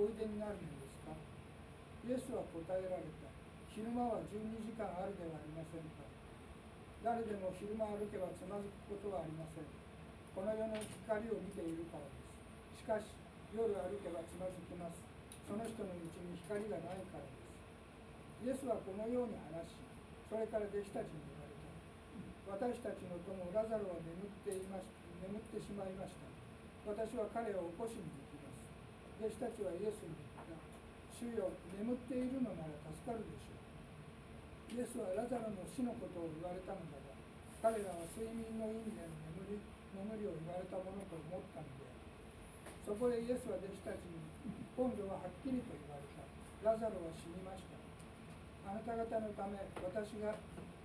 おいでになるのですか。イエスは答えられた。昼間は12時間あるではありませんか。誰でも昼間歩けばつまずくことはありません。この世の光を見ているからです。しかし夜歩けばつまずきます。その人の道に光がないからです。イエスはこのように話し、それから弟子たちに言われた。私たちの友ラザロは眠ってしまいました。私は彼を起こしに行きます。弟子たちはイエスに言った。主よ、眠っているのなら助かるでしょう。イエスはラザロの死のことを言われたのだが、彼らは睡眠の意味での眠りを言われたものと思ったのである。そこでイエスは弟子たちに、今度ははっきりと言われた。ラザロは死にました。あなた方のため、あなた方が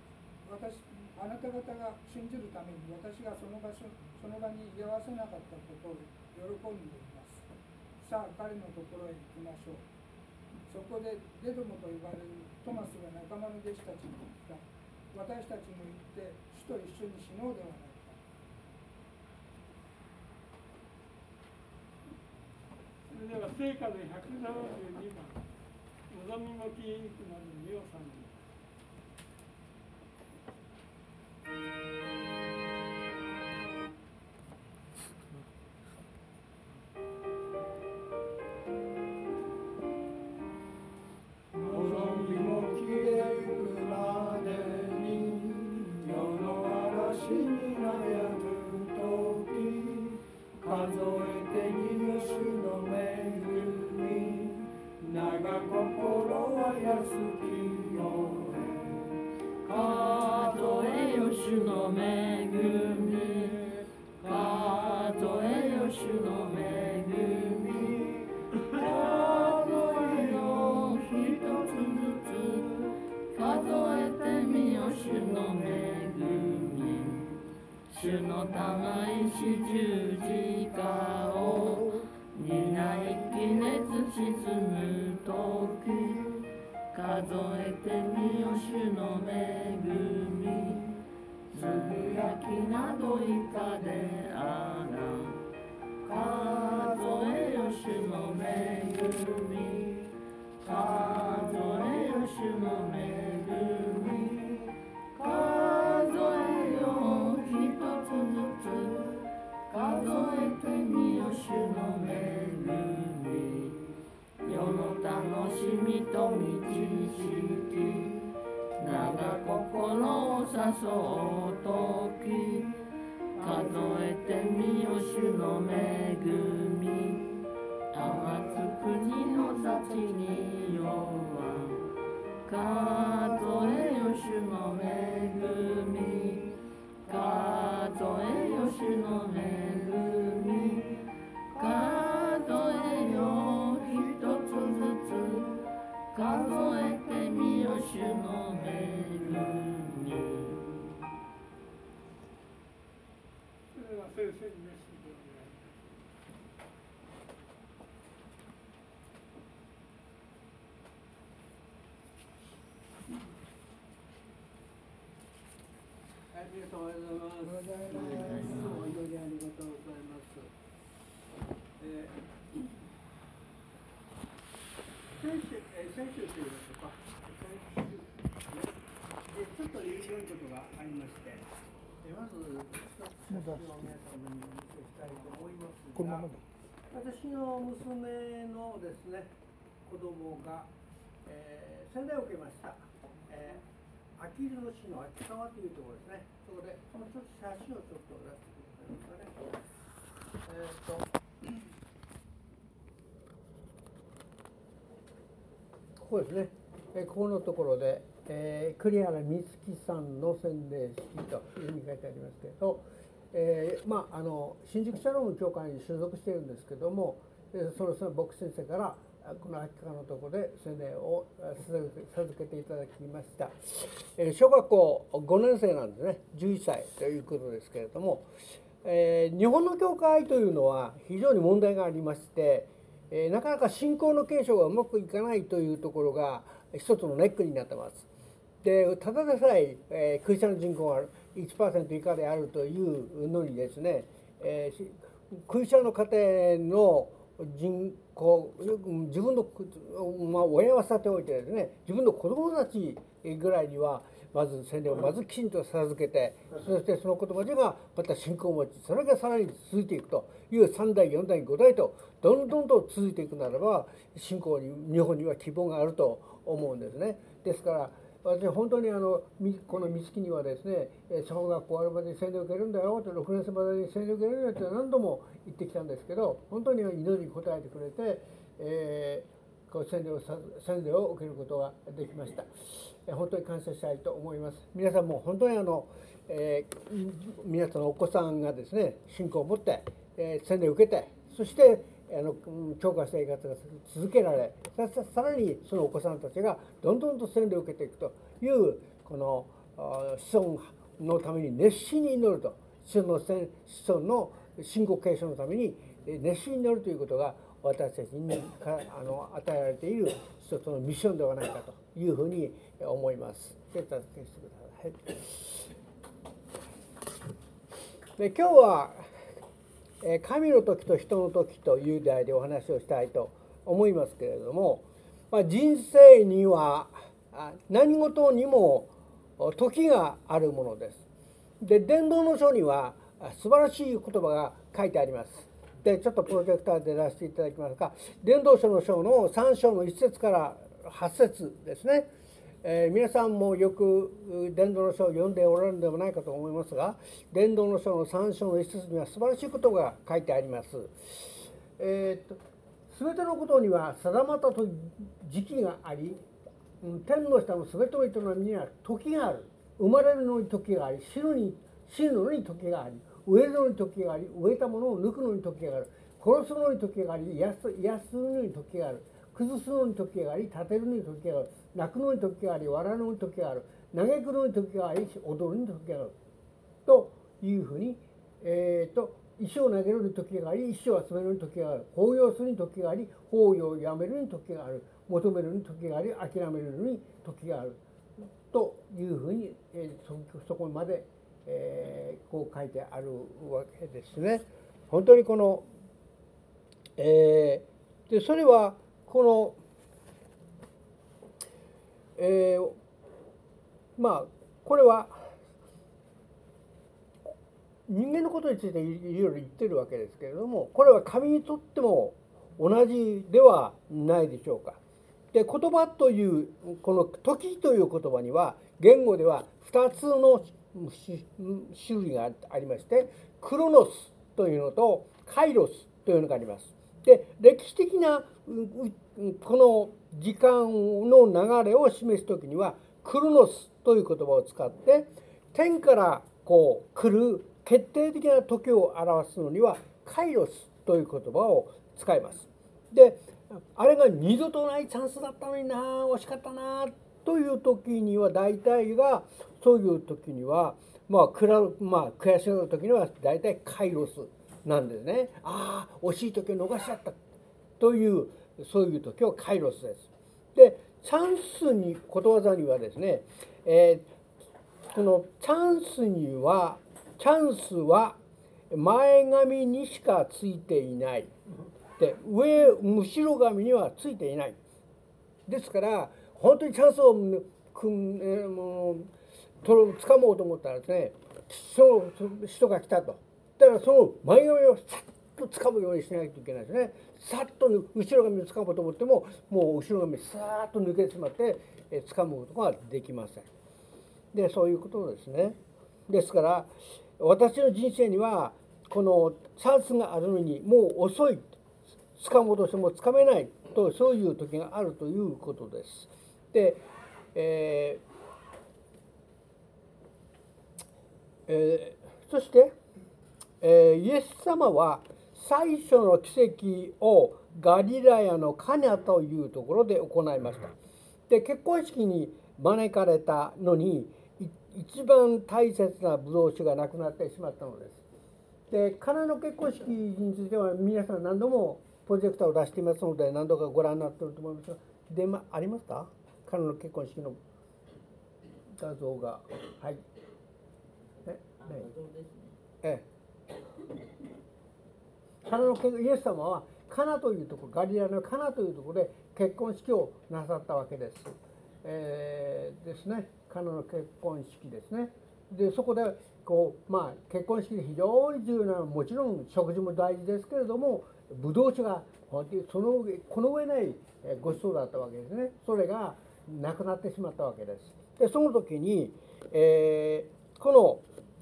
信じるために私がその場に居合わせなかったことを喜んでいます。さあ、彼のところへ行きましょう。そこでデドモと呼ばれるトマスが仲間の弟子たちに言った。私たちも行って主と一緒に死のうではないか。 それでは聖歌の172番、望みもきいくなるミオさんに。 主の玉石十字架を担い気熱沈むとき、数えてみよ主の恵み。つぶやきなど以下であら数えよ主の恵み。数えよ主の恵み。数えよ一つずつ数えてみよ主の恵み。世の楽しみと道しき長心を誘うとき、数えてみよ主の恵み。天津国の幸によは数えよ主の恵み。数えよ主の恵み。数えよ一つずつ数えてみよ主の恵み。 それでは先生にメッセージをお願いします。ありがとうございます。お祈りありがとうございます。先週といいましょうか。ちょっと良いことがありまして、まず一つ皆様にお見せしたいと思いますが、私の娘のですね、子供が、洗礼を受けました。あきる野市の秋川というところですね。そこでそのちょっと写真をちょっと出してくださいますかね。ここですね。ここのところで、栗原美月さんの洗礼式というふうに書いてありますけど、新宿シャローム教会に所属しているんですけども、その牧師先生からこの秋川のところで洗礼を授けていただきました。小学校5年生なんですね。11歳ということですけれども、日本の教会というのは非常に問題がありまして、なかなか信仰の継承がうまくいかないというところが一つのネックになってます。でただでさえクリスチャンの人口が 1% 以下であるというのにですね、クリスチャンの家庭の人口、自分の、親はさておいてですね、自分の子供たちぐらいにはまず洗礼をまずきちんと授けて、そしてその子供たちがまた信仰を持ち、それがさらに続いていくという3代4代5代とどんどんと続いていくならば、信仰に日本には希望があると思うんですね。ですから私は本当にこの三月にはですね、小学校終わるまでに洗礼を受けるんだよって、6年生までに洗礼を受けるんだよって何度も言ってきたんですけど、本当に祈りに応えてくれて、洗礼を受けることができました。本当に感謝したいと思います。皆さんも本当に皆さんのお子さんがですね、信仰を持って、洗礼を受けて、そして教会生活が続けられ、さらにそのお子さんたちがどんどんと洗礼を受けていくというこの子孫のために熱心に祈ると、子孫の信仰継承のために熱心に祈るということが私たちに与えられている一つのミッションではないかというふうに思います。手伝ってしてください。で、今日は神の時と人の時という題でお話をしたいと思いますけれども、人生には何事にも時があるものです。で、伝道の書には素晴らしい言葉が書いてあります。で、ちょっとプロジェクターで出していただきますが、伝道書の書の3章の1節から8節ですね。皆さんもよく伝道の書を読んでおられるのではないかと思いますが、伝道の書の3章の1節には素晴らしいことが書いてあります。すべてのことには定まった時期があり、天の下のすべての営みには時がある。生まれるのに時があり、死ぬのに時があり、植えるのに時があり、植えたものを抜くのに時がある。殺すのに時があり、癒すのに時がある。崩すのに時があり、立てるのに時がある。泣くのに時があり、笑うのに時がある。嘆くのに時があり、踊るのに時がある。というふうに、石を投げるに時があり、石を集めるに時がある。抱擁するに時があり、抱擁をやめるに時がある。求めるに時があり、諦めるに時がある。というふうに、そこまで、こう書いてあるわけですね。本当にこの、でそれはこの、これは人間のことについていろいろ言ってるわけですけれども、これは神にとっても同じではないでしょうか。で、言葉というこの時という言葉には言語では2つの種類がありまして、クロノスというのとカイロスというのがあります。で、歴史的なこの時間の流れを示すときにはクロノスという言葉を使って、天からこう来る決定的な時を表すのにはカイロスという言葉を使います。で、あれが二度とないチャンスだったのにな、惜しかったなという時には大体が、そういう時には悔しがる時には大体カイロスなんですね。惜しい時を逃しちゃったという、そういう時はカイロスです。で、チャンスにことわざにはですね、このチャンスは前髪にしかついていない。で、後ろ髪にはついていない。ですから本当にチャンスを掴もうと思ったらですね、その人が来たと。だからその前髪をさっと掴むようにしないといけないですね。さっと後ろ髪を掴もうと思っても、もう後ろ髪さーっと抜けてしまって掴むことができません。で、そういうことですね。ですから私の人生にはこのチャンスがあるのにもう遅い、掴もうとしても掴めないと、そういう時があるということです。で、そして、イエス様は最初の奇跡をガリラヤのカナというところで行いました。で、結婚式に招かれたのに一番大切なブドウ酒がなくなってしまったのです。で、カナの結婚式については皆さん何度もプロジェクターを出していますので何度かご覧になっていると思いますが、電話ありますか？カナの結婚式の画像が。はい。カナのイエス様はカナというところ、ガリラのカナというところで結婚式をなさったわけです。ですね、カナの結婚式ですね。でそこで結婚式で非常に重要なのはもちろん食事も大事ですけれども、ブドウ酒が本当にこの上ないご馳走だったわけですね。それがなくなってしまったわけです。でその時に、この、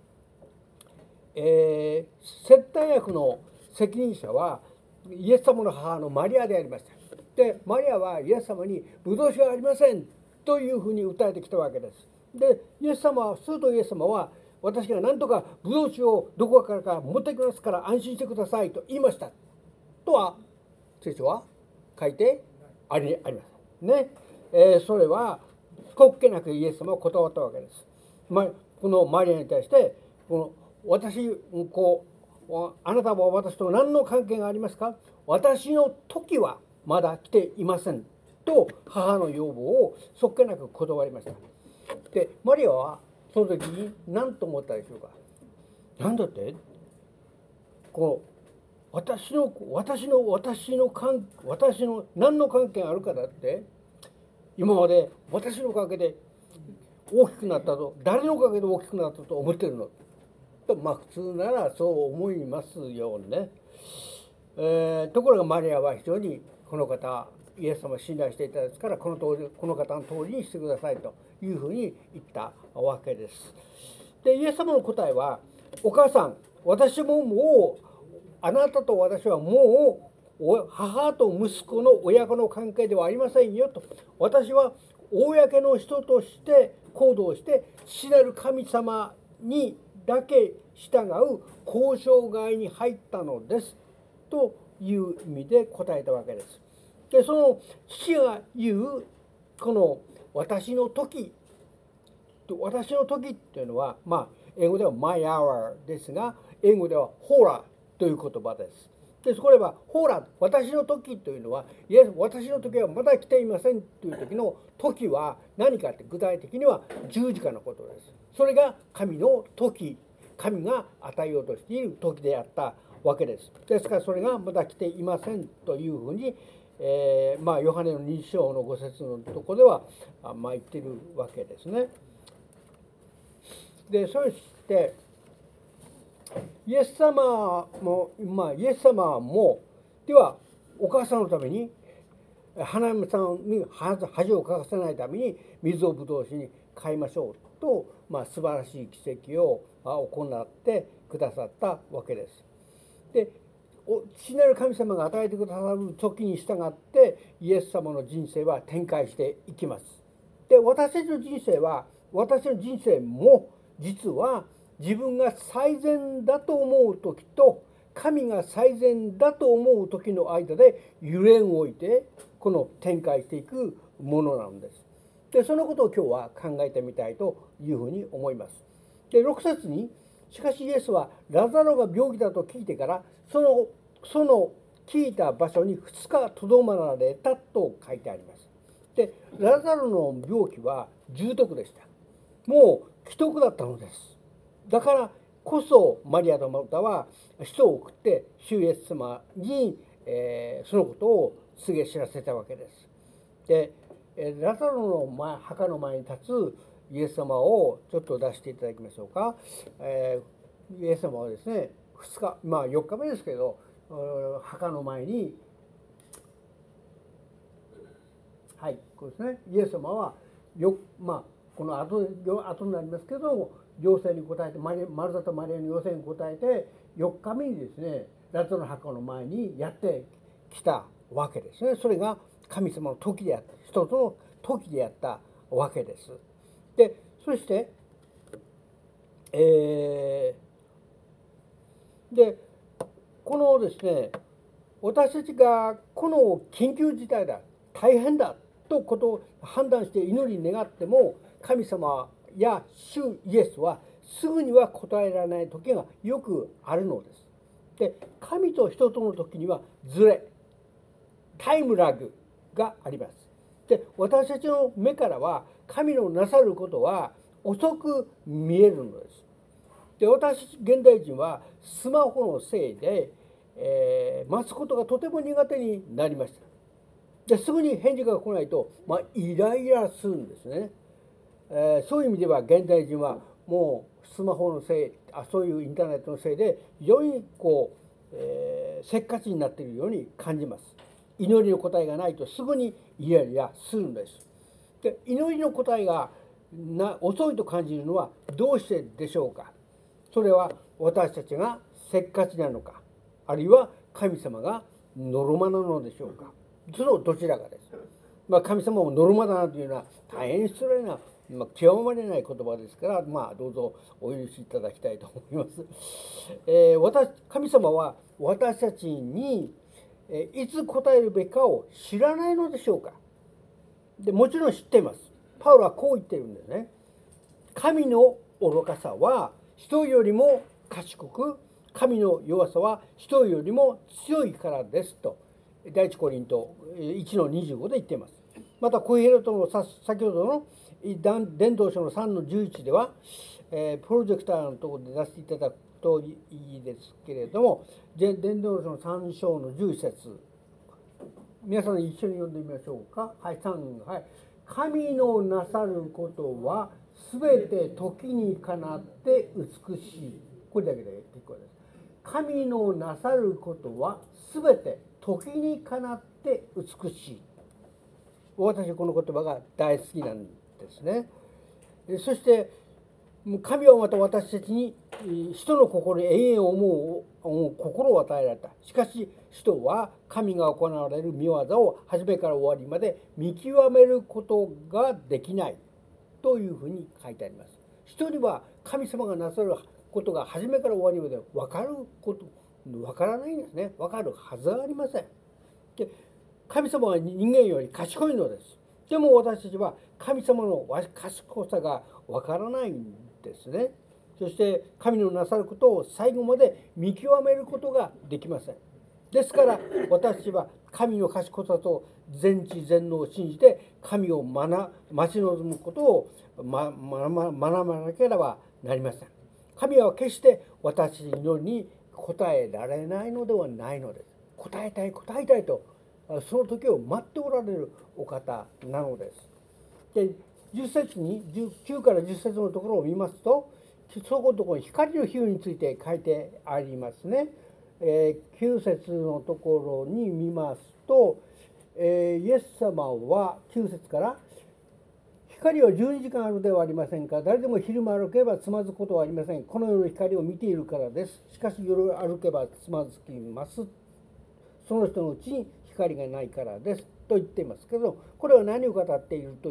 接待役の責任者はイエス様の母のマリアでありました。でマリアはイエス様にブドウ酒がありませんというふうに訴えてきたわけです。でイエス様は、するとイエス様は、私が何とかブドウ酒をどこからか持ってきますから安心してくださいと言いましたとは聖書は書いてありますね。それはこっけなくイエス様は断ったわけです。このマリアに対して、あなたは私と何の関係がありますか、私の時はまだ来ていませんと母の要望をそっけなく断りました。でマリアはその時に何と思ったでしょうか。何だって、私の何の関係があるかだって、今まで私のおかげで大きくなったと、誰のおかげで大きくなったと思ってるのと、普通ならそう思いますよね。ところがマリアは非常にこの方、イエス様を信頼していたですから、この方の通りにしてくださいというふうに言ったわけです。でイエス様の答えは、お母さん、私ももうあなたと私はもう母と息子の親子の関係ではありませんよと。私は公の人として行動して父なる神様にだけ従う交渉外に入ったのですという意味で答えたわけです。でその父が言うこの私の時っていうのは、英語では my hour ですが、英語では hora という言葉です。でこれはほら私の時というのは、私の時はまだ来ていませんという時の時は何かって、具体的には十字架のことです。それが神の時、神が与えようとしている時であったわけです。ですからそれがまだ来ていませんというふうに、ヨハネの2章の5節のところでは言っているわけですね。でそしてイエス様もではお母さんのために、花嫁さんに恥をかかせないために水をぶどう酒に変えましょうと、素晴らしい奇跡を行ってくださったわけです。で父なる神様が与えてくださる時に従ってイエス様の人生は展開していきます。で私の人生も実は自分が最善だと思う時と神が最善だと思う時の間で揺れ動いてこの展開していくものなんです。でそのことを今日は考えてみたいというふうに思います。で6節に、しかしイエスはラザロが病気だと聞いてからその聞いた場所に2日とどまられたと書いてあります。でラザロの病気は重篤でした。もう危篤だったのです。だからこそマリアとマルタは人を送って主イエス様に、そのことを告げ知らせたわけです。でラザロの墓の前に立つイエス様をちょっと出していただきましょうか。イエス様はですね、2日4日目ですけど、墓の前に、これですね、イエス様はこの後になりますけど、要請に応えて、マルタとマリアの要請に応えて4日目にですね、ラザロの墓の前にやってきたわけですね。それが神様の時であった、一つの時であったわけです。でそしてでこのですね、私たちがこの緊急事態だ、大変だとことを判断して祈り願っても、神様や主イエスはすぐには答えられない時がよくあるのです。で神と人との時にはズレ、タイムラグがあります。で私たちの目からは神のなさることは遅く見えるのです。で私現代人はスマホのせいで、 待つことがとても苦手になりました。ですぐに返事が来ないと、イライラするんですね。そういう意味では現代人はもうスマホのせい、そういうインターネットのせいで非常にせっかちになっているように感じます。祈りの答えがないとすぐにイライラするんです。で、祈りの答えが遅いと感じるのはどうしてでしょうか。それは私たちがせっかちなのか、あるいは神様がノルマなのでしょうか。そのどちらかです。神様もノルマだなというのは大変失礼な、極まれない言葉ですから、どうぞお許しいただきたいと思います。神様は私たちにいつ答えるべきかを知らないのでしょうか。で、もちろん知っています。パウロはこう言ってるんですね。神の愚かさは人よりも賢く、神の弱さは人よりも強いからですと、第一コリント 1-25 で言っています。またコヘレトの先ほどの伝道書の 3-11 では、プロジェクターのところで出していただくといいですけれども、伝道書の3章の11節、皆さん一緒に読んでみましょうか。はい、3、はい。神のなさることはすべて時にかなって美しい。これだけで結構です。神のなさることはすべて時にかなって美しい。私はこの言葉が大好きなんですね。そして神はまた私たちに人の心に永遠を思う心を与えられた。しかし人は神が行われる御業を初めから終わりまで見極めることができないというふうに書いてあります。人には神様がなさることが初めから終わりまで分からないんですね。分かるはずがありません。で、神様は人間より賢いのです。でも私たちは神様の賢さが分からないんですね。そして神のなさることを最後まで見極めることができません。ですから私たちは神の賢さと全知全能を信じて神を待ち望むことを学ばなければなりません。神は決して私の祈りに答えられないのではないのです。答えたいとその時を待っておられるお方なのです。で、10節に9から10節のところを見ますと、そこのところに光の比喩について書いてありますね。9節のところに見ますと、イエス様は9節から光は12時間あるではありませんか。誰でも昼間歩けばつまずくことはありません。この世の光を見ているからです。しかし夜歩けばつまずきます。その人のうちに光がないからですと言っていますけど、これは何を語っているかと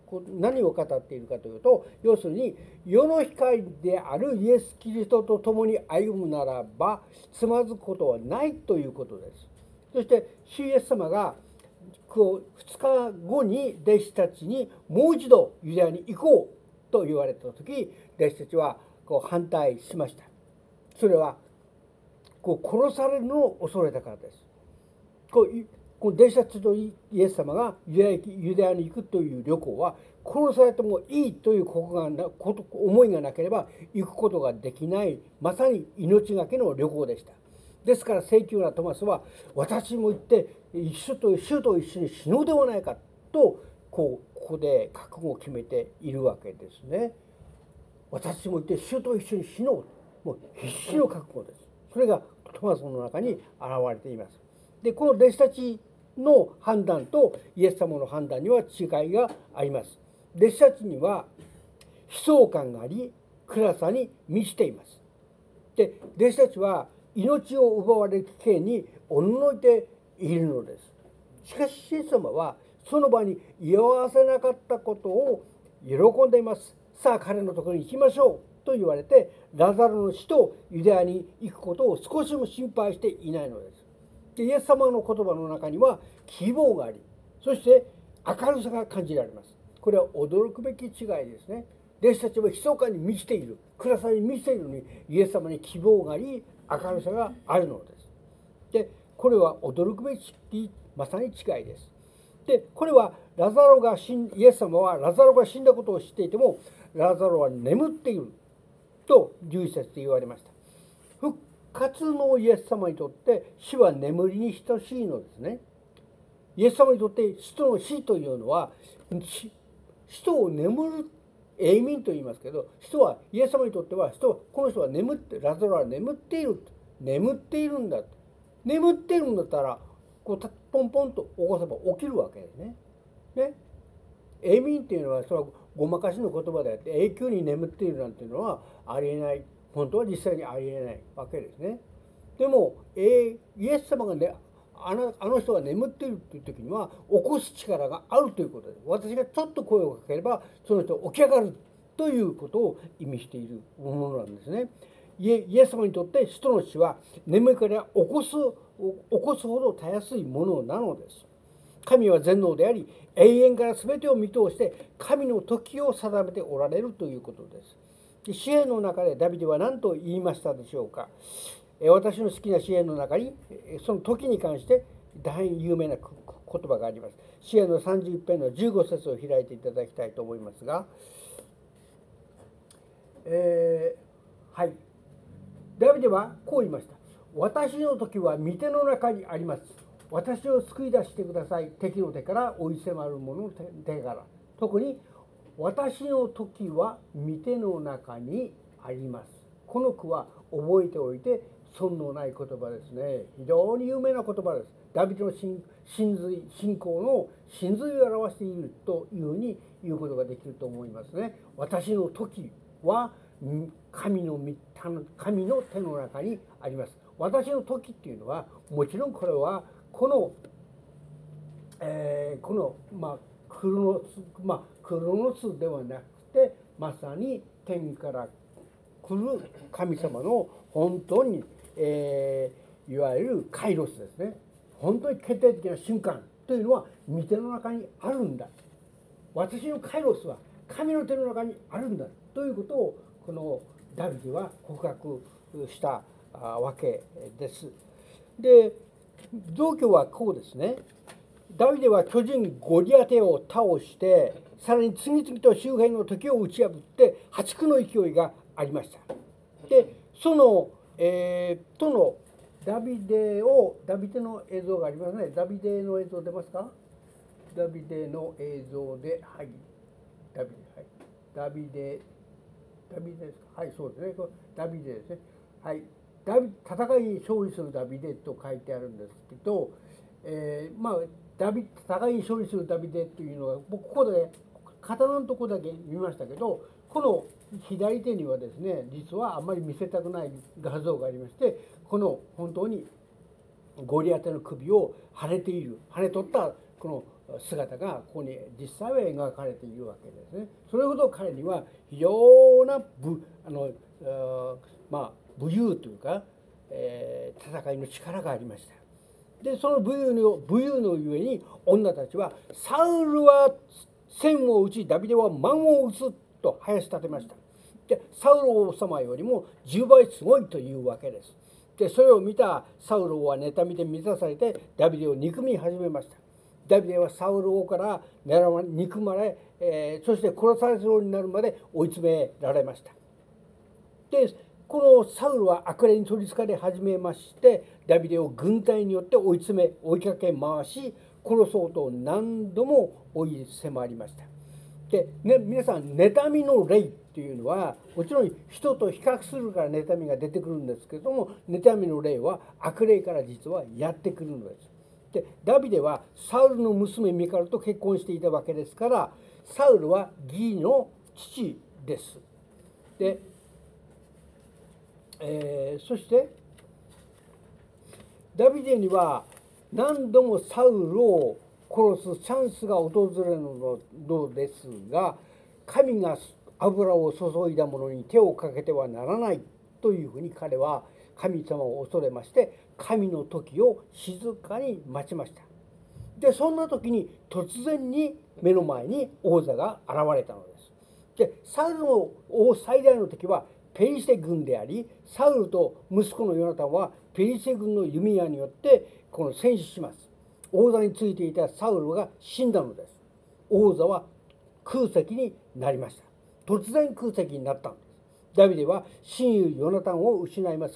いうと、要するに世の光であるイエス・キリストと共に歩むならばつまずくことはないということです。そして主イエス様が2日後に弟子たちにもう一度ユダヤに行こうと言われた時、弟子たちは反対しました。それは殺されるのを恐れたからです。この弟子たちとイエス様がユダヤに行くという旅行は殺されてもいいという思いがなければ行くことができない、まさに命がけの旅行でした。ですから聖教なトマスは私も行って主と一緒に死のうではないかとここで覚悟を決めているわけですね。私も行って主と一緒に死のう、もう必死の覚悟です。それがトマスの中に現れています。で、この弟子たちの判断とイエス様の判断には違いがあります。弟子たちには悲壮感があり暗さに満ちています。で、弟子たちは命を奪われる危険におののいているのです。しかしイエス様はその場に居合わせなかったことを喜んでいます。さあ彼のところに行きましょうと言われて、ラザロの死とユダヤに行くことを少しも心配していないのです。で、イエス様の言葉の中には希望があり、そして明るさが感じられます。これは驚くべき違いですね。弟子たちは悲壮感に満ちている、暗さに満ちているのに、イエス様に希望があり明るさがあるのです。で、これは驚くべきまさに違いです。で、これはイエス様はラザロが死んだことを知っていても、ラザロは眠っていると11節で言われました。復活のイエス様にとって死は眠りに等しいのですね。イエス様にとって死というのは人を眠る永眠と言いますけど、人はイエス様にとってはこの人は眠って、ラザロは眠っているんだ、眠っているんだったらこうポンポンと起こせば起きるわけですね。永眠っていうのはそれはごまかしの言葉であって、永久に眠っているなんていうのはありえない、本当は実際にありえないわけですね。でもイエス様がね、あの人が眠っているという時には起こす力があるということです。私がちょっと声をかければその人起き上がるということを意味しているものなんですね。イエス様にとって人の死は眠りから起こすほどたやすいものなのです。神は全能であり、永遠から全てを見通して神の時を定めておられるということです。詩篇の中でダビデは何と言いましたでしょうか。私の好きな詩篇の中にその時に関して大変有名な言葉があります。詩篇の31編の15節を開いていただきたいと思いますが、はい、ダビデはこう言いました。私の時は御手の中にあります。私を救い出してください。敵の手から追い迫る者の手から。特に私の時は御手の中にあります。この句は覚えておいて損のない言葉ですね。非常に有名な言葉です。ダビデの信仰の真髄を表しているというふうに言うことができると思いますね。私の時は神の手の中にあります。私の時っていうのはもちろんこれはクロノスではなくて、まさに天から来る神様の本当に、いわゆるカイロスですね。本当に決定的な瞬間というのは御手の中にあるんだ。私のカイロスは神の手の中にあるんだということをこのダビデは告白したわけです。で、状況はこうですね。ダビデは巨人ゴリアテを倒して、さらに次々と周辺の敵を打ち破って破竹の勢いがありました。で、その、ダビデの映像がありますね。ダビデの映像出ますか？ダビデの映像で、はい。ダビデですか？はい、そうですね。ダビデですね。はい。戦いに勝利するダビデと書いてあるんですけど、戦いに勝利するダビデというのは、僕ここで刀のとこだけ見ましたけど、この左手にはですね、実はあんまり見せたくない画像がありまして、この本当にゴリアテの首を跳ね取ったこの姿がここに実際は描かれているわけですね。それほど彼には非常な武勇というか、戦いの力がありました。で、その武勇のゆえに女たちはサウルは千を打ちダビデは万を打つと囃し立てました。で、サウル王様よりも10倍すごいというわけです。で、それを見たサウル王は妬みで満たされてダビデを憎み始めました。ダビデはサウル王から憎まれ、そして殺されそうになるまで追い詰められました。で、このサウルは悪霊に取りつかれ始めまして、ダビデを軍隊によって追いかけ回し、殺そうと何度も追い迫りました。で、皆さん、妬みの霊っていうのはもちろん人と比較するから妬みが出てくるんですけども、妬みの霊は悪霊から実はやってくるのです。で、ダビデはサウルの娘ミカルと結婚していたわけですから、サウルは義の父です。で、そしてダビデには何度もサウルを殺すチャンスが訪れるのですが、神が油を注いだものに手をかけてはならないというふうに彼は神様を恐れまして、神の時を静かに待ちました。で、そんな時に突然に目の前に王座が現れたのです。で、サウルの最大の敵はペリシテ軍であり、サウルと息子のヨナタンはペリシテ軍の弓矢によってこの戦死します。王座についていたサウルが死んだのです。王座は空席になりました。突然空席になったんです。ダビデは親友ヨナタンを失いますが、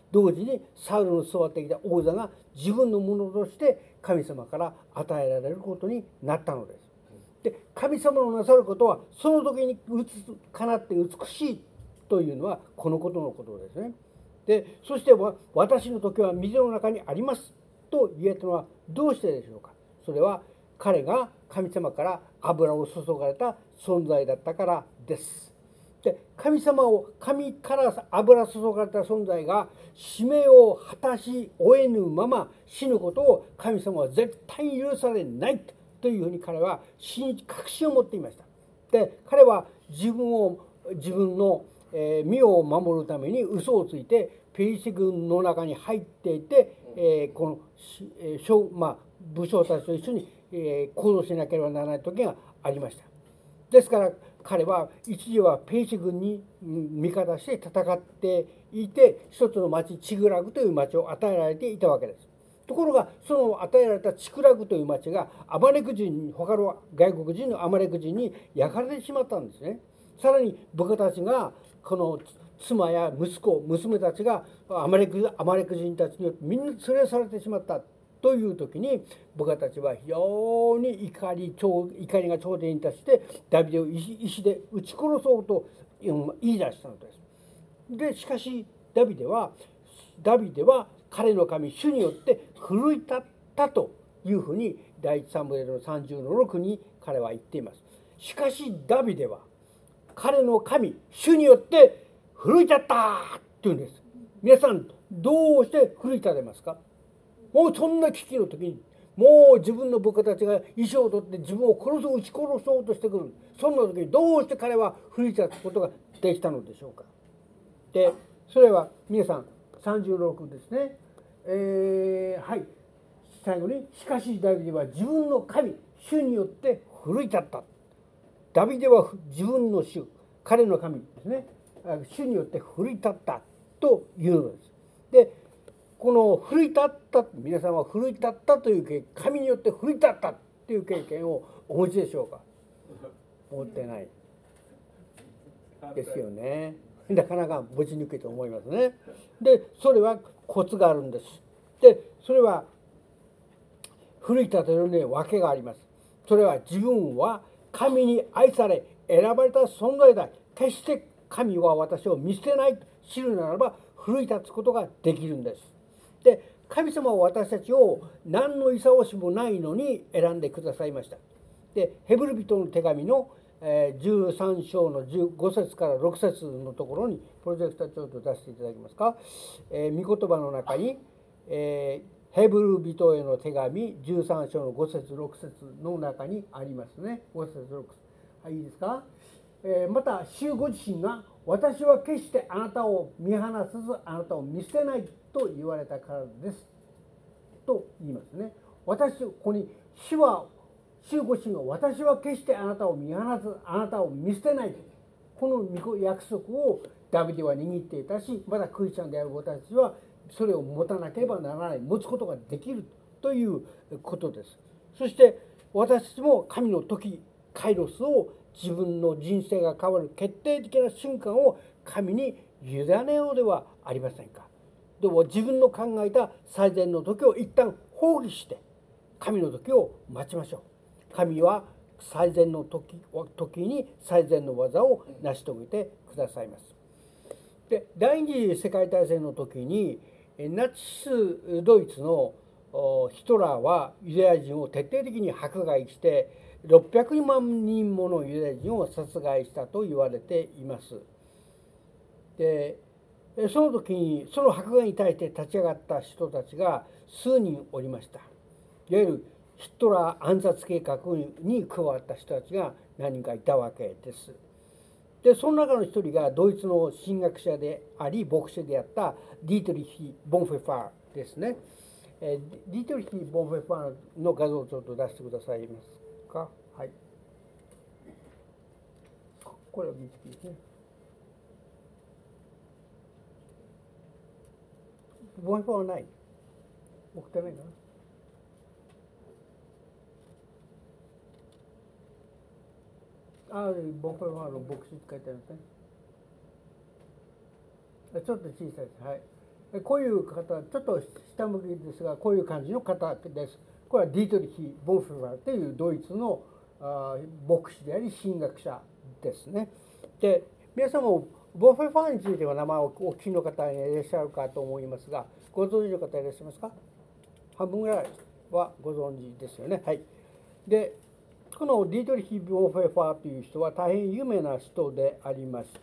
同時にサウルの座ってきた王座が自分のものとして神様から与えられることになったのです。で、神様のなさることはその時にかなって美しいというのはこのことのことですね。で、そして私の時は水の中にありますと言えたのはどうしてでしょうか。それは彼が神様から油を注がれた存在だったからです。で、神から油注がれた存在が使命を果たし終えぬまま死ぬことを神様は絶対に許されないというふうに彼は確信を持っていました。で、彼は自分の身を守るために嘘をついてペリシ軍の中に入っていて、この武将たちと一緒に行動しなければならない時がありました。ですから彼は一時はペリシ軍に味方して戦っていて、一つの町チグラグという町を与えられていたわけです。ところがその与えられたチグラグという町が他の外国人のアマレク人に焼かれてしまったんですね。さらに部下たちがこの妻や娘たちがアマレク人たちによってみんな連れ去られてしまったという時に、部下たちは非常に怒りが頂点に達してダビデを石で撃ち殺そうと言い出したのです。で、しかしダビデは彼の神主によって奮い立ったというふうに第一サムエルの30の6に彼は言っています。しかしダビデは彼の神主によって奮い立ったというんです。皆さんどうして奮い立てますか？もうそんな危機の時に、もう自分の部下たちが石を取って自分を撃ち殺そうとしてくる、そんな時にどうして彼は奮い立つことができたのでしょうか。で、それは皆さん36ですね。はい、最後に、しかしダビデは自分の神主によって奮い立った。ダビデは自分の主、彼の神ですね、主によって奮い立ったというのです。で、この奮い立った、皆さんは奮い立ったという経験、神によって奮い立ったという経験をお持ちでしょうか？持ってないですよね。なかなか持ちにくいと思いますね。で、それはコツがあるんです。で、それは奮い立てるね訳があります。それは自分は神に愛され選ばれた存在だ、決して神は私を見捨てないと知るならば奮い立つことができるんです。で、神様は私たちを何の功しもないのに選んでくださいました。で、ヘブル人の手紙の13章の5節から6節のところにプロジェクターちょっと出していただけますか。御言葉の中に、ヘブル人への手紙13章の5節6節の中にありますね。5節6節、はい、いいですか。また主ご自身が私は決してあなたを見放さずあなたを見捨てないと言われたからですと言いますね。ここに主ご自身が私は決してあなたを見放ずあなたを見捨てない、この約束をダビデは握っていたし、またクリスチャンである私たちはそれを持たなければならない、持つことができるということです。そして私たちも神の時カイロスを、自分の人生が変わる決定的な瞬間を神に委ねようではありませんか。でも自分の考えた最善の時を一旦放棄して神の時を待ちましょう。神は最善の時に最善の技を成し遂げてくださいます。で、第二次世界大戦の時にナチスドイツのヒトラーはユダヤ人を徹底的に迫害して600万人ものユダヤ人を殺害したと言われています。で、その時にその迫害に対して立ち上がった人たちが数人おりました。いわゆるヒトラー暗殺計画に加わった人たちが何人かいたわけです。で、その中の一人がドイツの神学者であり牧師であったディートリヒ・ボンフェファーですね。ディートリヒ・ボンフェファーの画像をちょっと出してくださいますか。はい、これを見てですね。ボンフェファーはない、送ってないかな。ボンフェファーの牧師って書いてあるんですね。ちょっと小さいです。はい。 こういう方、ちょっと下向きですが、こういう感じの方です。これはディートリヒ・ボンフェファーというドイツの牧師であり神学者ですね。で、皆さんもボンフェファーについては名前をお聞きの方いらっしゃるかと思いますが、ご存知の方いらっしゃいますか？半分ぐらいはご存知ですよね。はい。で、このディートリヒ・ボンフェファーという人は大変有名な人でありまして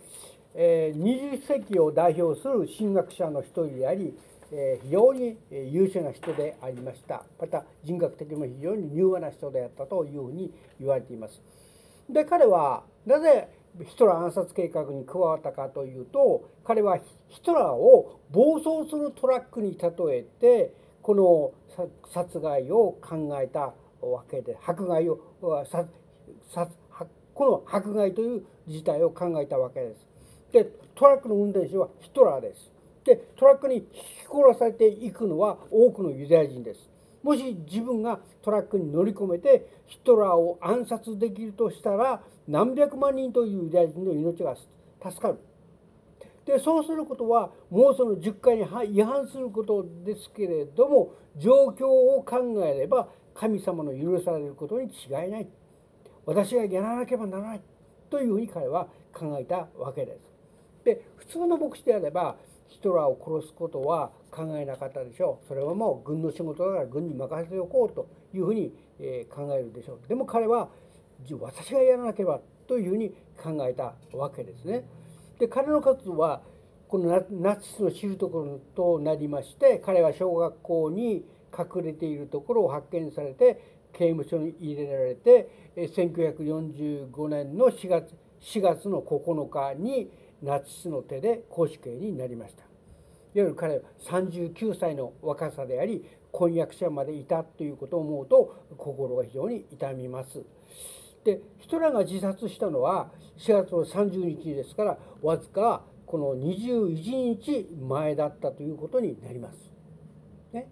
、20世紀を代表する神学者の一人であり、非常に優秀な人でありました。また人格的にも非常に柔和な人であったというふうに言われています。で、彼はなぜヒトラー暗殺計画に加わったかというと、彼はヒトラーを暴走するトラックに例えてこの殺害を考えたわけで、迫害をこの迫害という事態を考えたわけです。で、トラックの運転手はヒトラーです。で、トラックに引き殺されていくのは多くのユダヤ人です。もし自分がトラックに乗り込めてヒトラーを暗殺できるとしたら、何百万人というユダヤ人の命が助かる。で、そうすることはもうその10回に違反することですけれども、状況を考えれば神様の許されることに違いない。私がやらなければならないというふうに彼は考えたわけです。で、普通の牧師であればヒトラーを殺すことは考えなかったでしょう。それはもう軍の仕事だから軍に任せておこうというふうに考えるでしょう。でも彼は私がやらなければというふうに考えたわけですね。で、彼の活動はこのナチスの知るところとなりまして、彼は小学校に隠れているところを発見されて刑務所に入れられて、1945年の4月の9日にナチスの手で絞首刑になりました。いわゆる彼は39歳の若さであり、婚約者までいたということを思うと心が非常に痛みます。で、ヒトラーが自殺したのは4月の30日ですから、わずかこの21日前だったということになります。ね。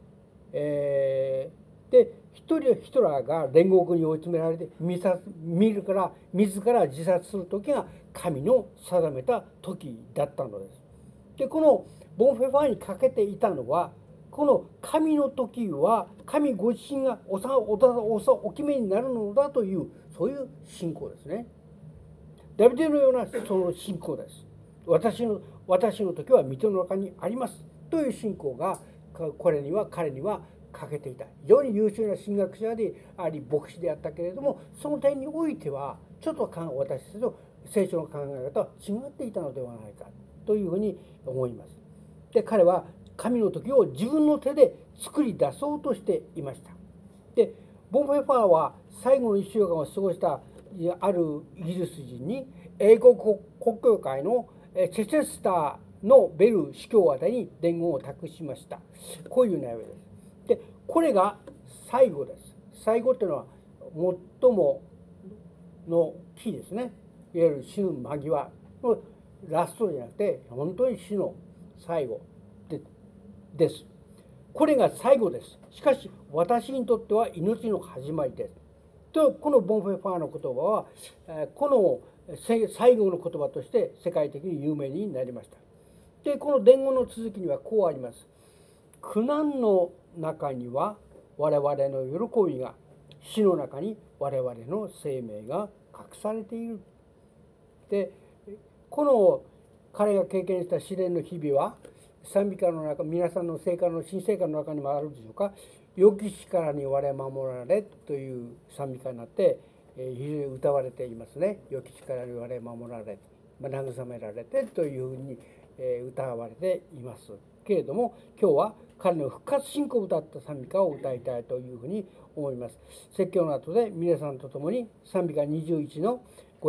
で、ヒトラーが煉獄に追い詰められて自ら自殺する時が神の定めた時だったのです。で、このボンフェファーにかけていたのは、この神の時は神ご自身がお決めになるのだという、そういう信仰ですね。ダビデのようなその信仰です。私の時は御手の中にありますという信仰が彼には欠けていた。非常に優秀な神学者であり牧師であったけれども、その点においてはちょっと私たちの聖書の考え方は違っていたのではないかというふうに思います。で、彼は神の時を自分の手で作り出そうとしていました。で、ボンフェファーは最後の1週間を過ごしたあるイギリス人に英国国教会のチェチェスターのベル司教宛てに伝言を託しました。こういう内容です。で、これが最後です。最後というのは最もの期ですね。いわゆる死ぬ間際のラストじゃなくて、本当に死の最後です。これが最後です。しかし私にとっては命の始まりです。と、このボンフェファーの言葉はこの最後の言葉として世界的に有名になりました。で、この伝言の続きにはこうあります。苦難の中には我々の喜びが、死の中に我々の生命が隠されている。で、この彼が経験した試練の日々は賛美歌の中、皆さんの新聖歌の中にもあるでしょうか。良き力に我守られという賛美歌になって歌われていますね。良き力に我守られ、慰められてというふうに歌われていますけれども、今日は彼の復活信仰を歌った賛美歌を歌いたいというふうに思います。説教の後で皆さんと共に賛美歌21の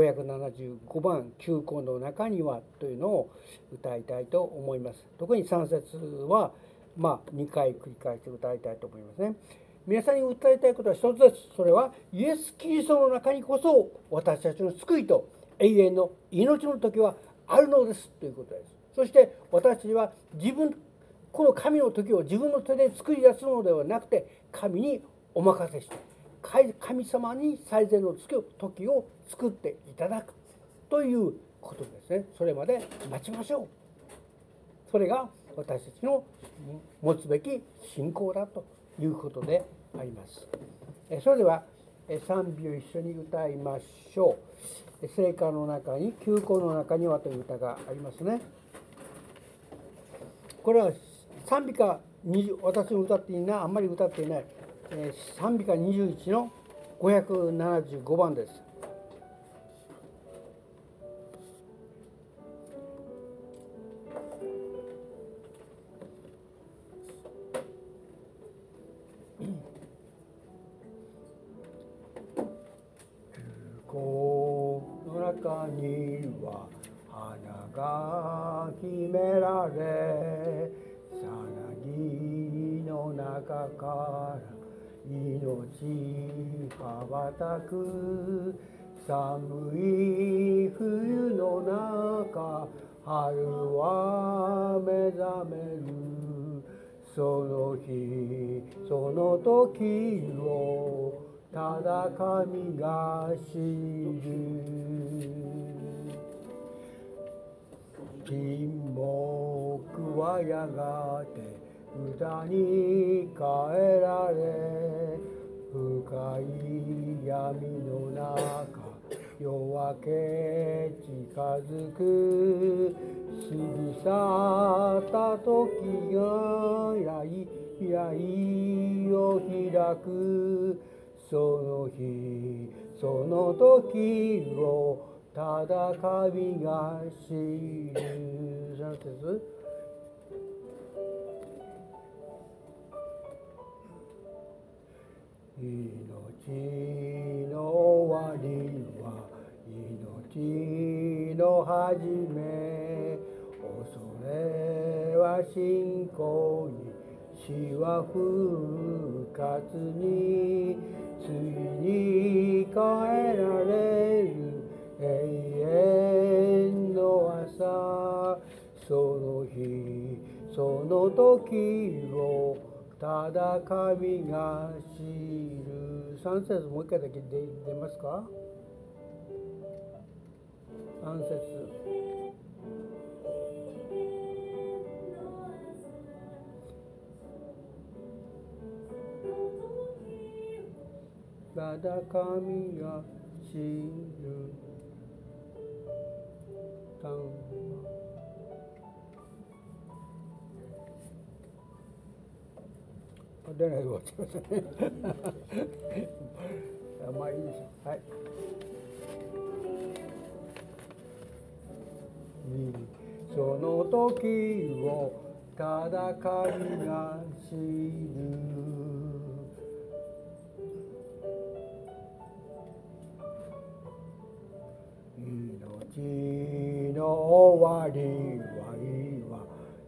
575番9項の中にはというのを歌いたいと思います。特に3節は2回繰り返して歌いたいと思いますね。皆さんに訴えたいことは一つです。それはイエス・キリストの中にこそ私たちの救いと永遠の命の時はあるのですということです。そして私たちはこの神の時を自分の手で作り出すのではなくて、神にお任せして神様に最善の時を作っていただくということですね。それまで待ちましょう。それが私たちの持つべき信仰だということであります。それでは賛美を一緒に歌いましょう。聖歌の中に旧歌の中にはという歌がありますね。これは賛美歌私の歌っていないあんまり歌っていない賛美歌21の575番です。この中には花が秘められ、さなぎの中から命羽ばたく。寒い冬の中、春は目覚める。その日その時をただ神が知る。沈黙はやがて歌に変えられ、深い闇の中夜明け近づく。過ぎ去った時が未来を開く。その日その時をただ神が知る。3節。命の終わりは命の始め。恐れは信仰に死は復活に。ついに変えられる永遠の朝。その日その時をただ神が知る。3節もう一回だけ出ますか。3節。ただ神が知る。出ないで終わっちゃいましたね。まあいいでしょう。はい。その時をただ神が知る。命の終わりは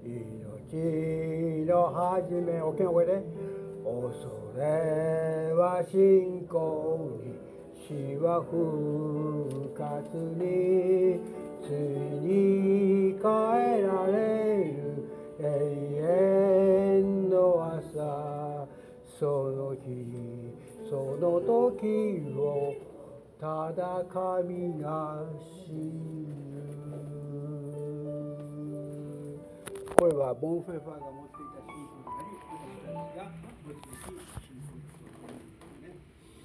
命の始め。大きな声で。恐れは信仰に死は復活に。ついに変えられる永遠の朝。その日その時をただ神が知る。これはボンフェファーが持っていた信仰であり、私たちが持つべき信仰ですね。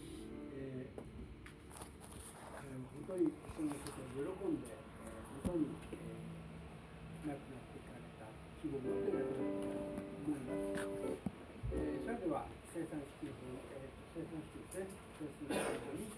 本当にそのことを喜んで、本当に、亡くなっていかれた希望を持っていらっしゃると思います。それでは生産式ですね。生産式に